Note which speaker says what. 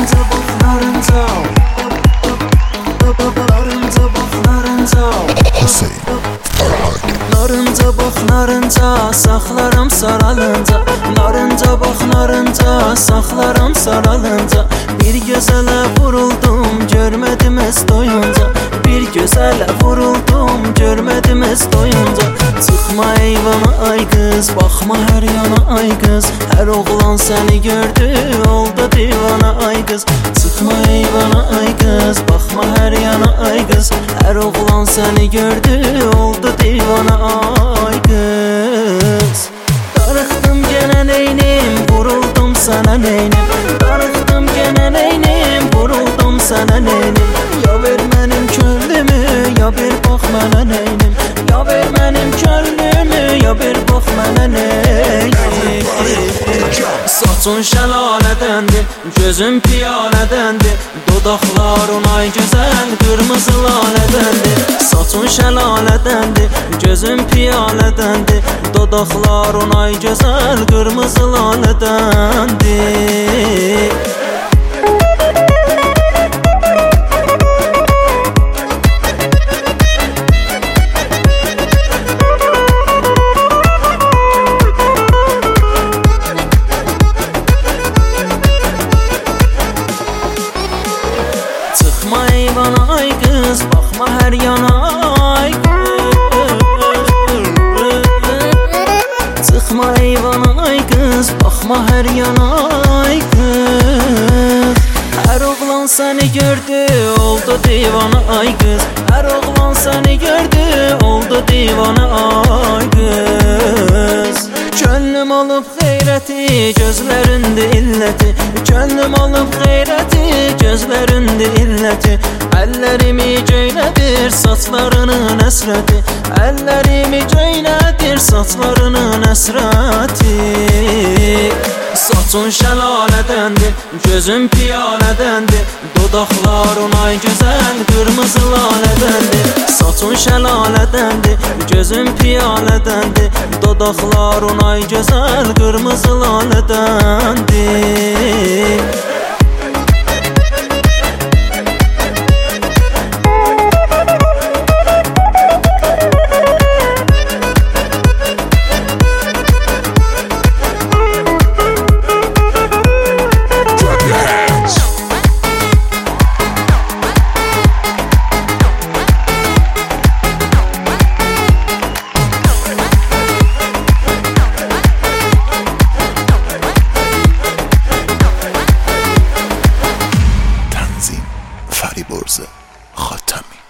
Speaker 1: Narınca bax narınca, saxlaram saralınca. Narınca bax narınca, saxlaram saralınca. Bir gözələ vuruldum, görmədim ez doyunca. Bir gözələ vuruldum, görmədim ez doyunca. Çıxma eyvana ay qız, baxma hər yana ay qız. Hər oğlan səni gördü, oldu divana ay qız. Çıxma eyvana ay qız, baxma hər yana ay qız. Hər oğlan səni gördü, oldu divana ay qız. Darıxdım genə neynim, vuruldum sənə neynim. Darıxdım genə neynim, vuruldum sənə neynim. Ya ver mənim könlümü, ya bir bax mənə neynim. Ya ver mənim könlümü, ya bir bax mənə neynim. Saçın şəlalədəndir, gözün piyalədəndir. Dodaqların ay gözəl, qırmızı lalədəndir. Saçın şəlalədəndir, gözün piyalədəndir. Dodaqların ay gözəl, qırmızı lalədəndir. Çıxma eyvana ay qız, baxma hər yana ay qız. Çıxma eyvana ay qız, baxma hər yana ay qız. Hər oğlan səni gördü, oldu divana ay qız. Hər oğlan səni gördü, oldu divana ay qız. Könlüm alıb xeyrəti, gözlərində illəti. Könlüm alıb xeyrəti, gözlərində illəti. Əllərimi göynədir, saçlarının əsrəti. Əllərimi göynədir, saçlarının əsrəti. Saçın şəlalədəndir, gözün piyalədəndir. Dodaqların ay gözəl, qırmızı lalədəndir. Saçın şəlalədəndir, gözün piyalədəndir. Dodaqların ay gözəl, qırmızı lalədəndir.
Speaker 2: فریبرز خاتمی.